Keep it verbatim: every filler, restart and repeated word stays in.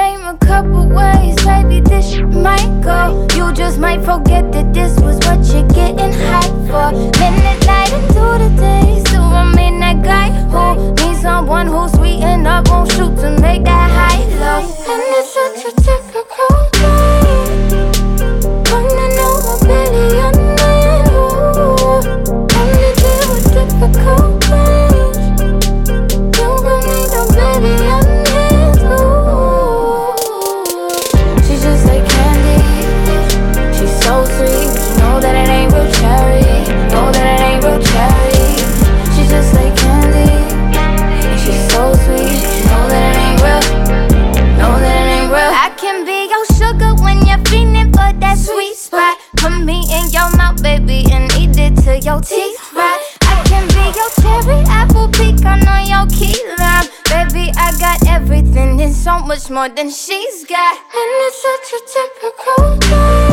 name a couple ways, baby, this shit might go. You just might forget that this was what you're getting hyped for. Minute night into the day, still I mean that guy who needs someone who's sweetened up, won't shoot to make that high low. And it's such a typical day, wanna know my billion man, ooh. Wanna deal with difficult things, you gon' need a billion hands, ooh. She's just like candy, she's so sweet, you know that it ain't real cherry, know that it ain't real cherry. She's just like candy, she's so sweet, you know that it ain't real, know that it ain't real. I can be your sugar when you're feeling for that sweet spot. Put me in your mouth, baby, and eat it till your teeth rot. I can be your cherry, apple, pecan, or your key lime. Baby, I got everything and so much more than she's got. And it's such a typical day.